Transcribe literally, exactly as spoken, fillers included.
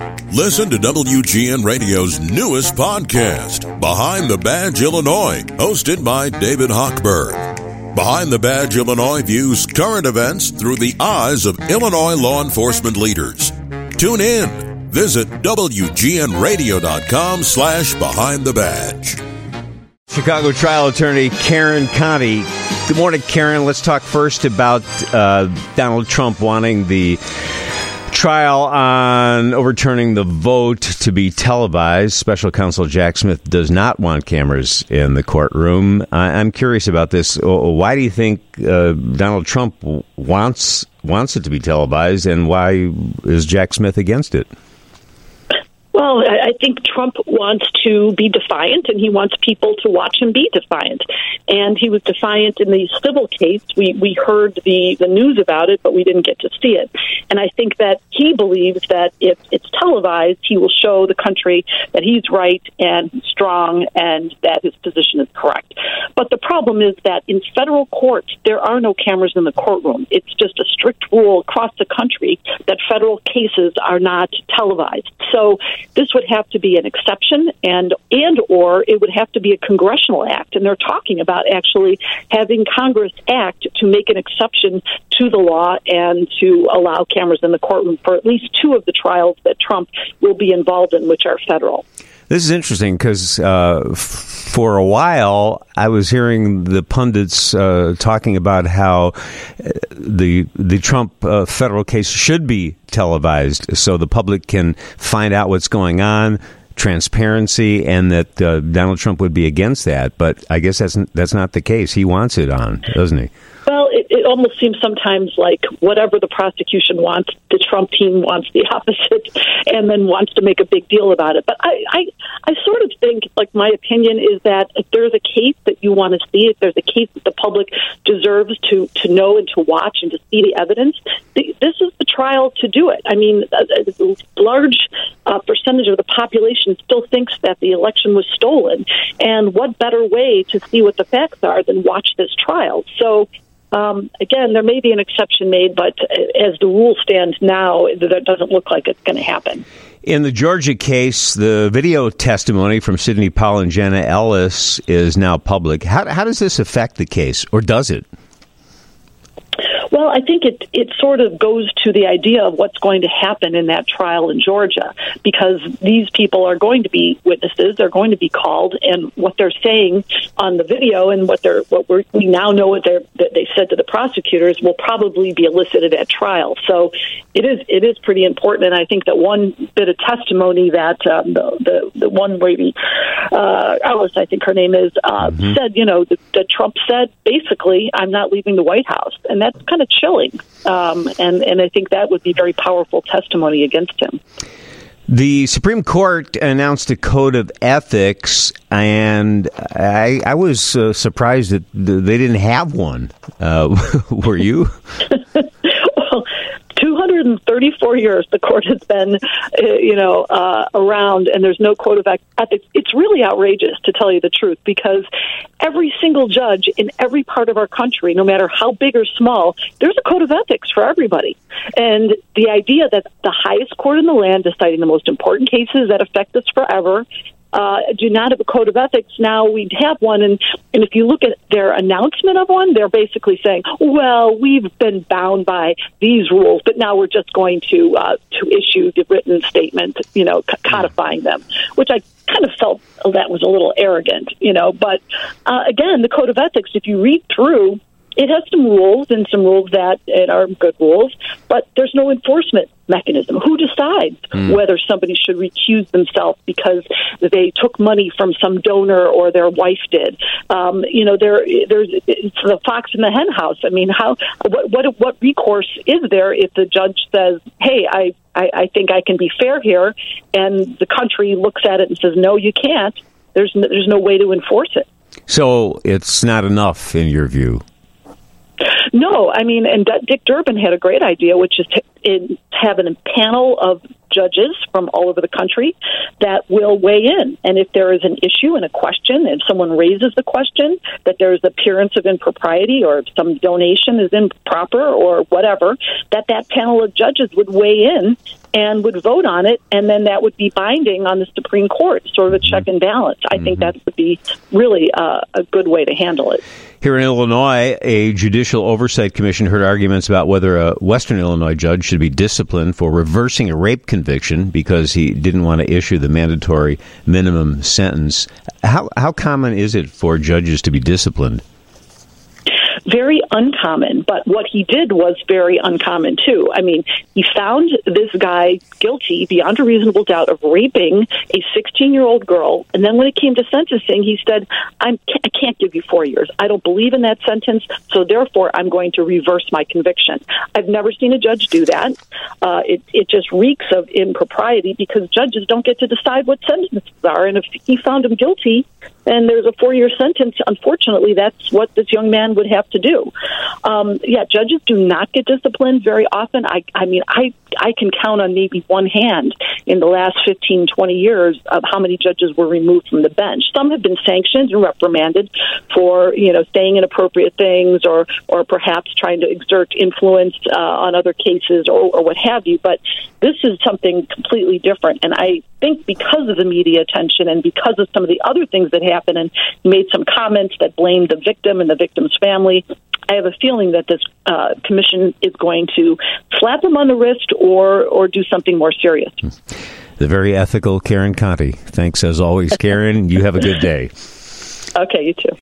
Listen to W G N Radio's newest podcast, Behind the Badge Illinois, hosted by David Hochberg. Behind the Badge Illinois views current events through the eyes of Illinois law enforcement leaders. Tune in. Visit W G N radio dot com slash behind the badge. Chicago trial attorney Karen Conti. Good morning, Karen. Let's talk first about uh, Donald Trump wanting the trial on overturning the vote to be televised. Special counsel Jack Smith does not want cameras in the courtroom. I'm curious about this. Why do you think uh, Donald Trump wants wants it to be televised, and why is Jack Smith against it? Well, I think Trump wants to be defiant, and he wants people to watch him be defiant. And he was defiant in the civil case. We we heard the, the news about it, but we didn't get to see it. And I think that he believes that if it's televised, he will show the country that he's right and strong and that his position is correct. But the problem is that in federal court, there are no cameras in the courtroom. It's just a strict rule across the country that federal cases are not televised. So this would have to be an exception, and and or it would have to be a congressional act. And they're talking about actually having Congress act to make an exception to the law and to allow cameras in the courtroom for at least two of the trials that Trump will be involved in, which are federal. This is interesting because uh, f- for a while I was hearing the pundits uh, talking about how the the Trump uh, federal case should be televised so the public can find out what's going on, transparency, and that uh, Donald Trump would be against that. But I guess that's that's not the case. He wants it on, doesn't he? Well, it, it almost seems sometimes like whatever the prosecution wants, the Trump team wants the opposite and then wants to make a big deal about it. But I, I, I sort of think, like, my opinion is that if there's a case that you want to see, if there's a case that the public deserves to, to know and to watch and to see the evidence, the, this is the trial to do it. I mean, a, a large uh, percentage of the population still thinks that the election was stolen. And what better way to see what the facts are than watch this trial? So, Um, again, there may be an exception made, but as the rules stand now, it doesn't look like it's going to happen. In the Georgia case, the video testimony from Sidney Powell and Jenna Ellis is now public. How, how does this affect the case, or does it? Well, I think it it sort of goes to the idea of what's going to happen in that trial in Georgia, because these people are going to be witnesses, they're going to be called, and what they're saying on the video and what they're what we're, we now know what they're, that they said to the prosecutors will probably be elicited at trial. So it is it is pretty important, and I think that one bit of testimony that um, the, the the one lady, uh, Alice, I think her name is, uh, mm-hmm. said, you know, that, that Trump said basically, I'm not leaving the White House, and that's kind of chilling, um, and, and I think that would be very powerful testimony against him. The Supreme Court announced a code of ethics, and I, I was uh, surprised that they didn't have one. Uh, were you? Well, two hundred thirty-four years the court has been, uh, you know, uh, around, and there's no code of ethics. It's really outrageous, to tell you the truth, because every single judge in every part of our country, no matter how big or small, there's a code of ethics for everybody. And the idea that the highest court in the land, deciding the most important cases that affect us forever, Uh, do not have a code of ethics. Now we'd have one, and, and if you look at their announcement of one, they're basically saying, well, we've been bound by these rules, but now we're just going to uh, to issue the written statement, you know, c- codifying them, which I kind of felt that was a little arrogant, you know. But uh, again, the code of ethics, if you read through, it has some rules and some rules that it are good rules, but there's no enforcement mechanism. Who decides mm. whether somebody should recuse themselves because they took money from some donor or their wife did? Um, you know, there, there's it's the fox in the hen house. I mean, how what what, what recourse is there if the judge says, "Hey, I, I I think I can be fair here," and the country looks at it and says, "No, you can't." There's no, there's no way to enforce it. So it's not enough, in your view. No, I mean, and Dick Durbin had a great idea, which is to in, have a panel of judges from all over the country that will weigh in. And if there is an issue and a question, if someone raises the question that there is appearance of impropriety or if some donation is improper or whatever, that that panel of judges would weigh in and would vote on it, and then that would be binding on the Supreme Court, sort of a check and balance. I mm-hmm. think that would be really uh, a good way to handle it. Here in Illinois, a Judicial Oversight Commission heard arguments about whether a Western Illinois judge should be disciplined for reversing a rape conviction because he didn't want to issue the mandatory minimum sentence. How how common is it for judges to be disciplined? Very uncommon, but what he did was very uncommon, too. I mean, he found this guy guilty beyond a reasonable doubt of raping a sixteen-year-old girl, and then when it came to sentencing, he said, I'm, I can't give you four years. I don't believe in that sentence, so therefore I'm going to reverse my conviction. I've never seen a judge do that. Uh, it, it just reeks of impropriety because judges don't get to decide what sentences are, and if he found him guilty and there's a four-year sentence, unfortunately, that's what this young man would have to do. Um, yeah, judges do not get disciplined very often. I, I mean, I, I can count on maybe one hand in the last fifteen, twenty years of how many judges were removed from the bench. Some have been sanctioned and reprimanded for, you know, saying inappropriate things or, or perhaps trying to exert influence uh, on other cases or, or what have you. But this is something completely different. And I think because of the media attention and because of some of the other things that happened, and he made some comments that blamed the victim and the victim's family, I have a feeling that this uh, commission is going to slap him on the wrist or or do something more serious. The very ethical Karen Conti. Thanks as always, Karen. You have a good day. Okay, you too.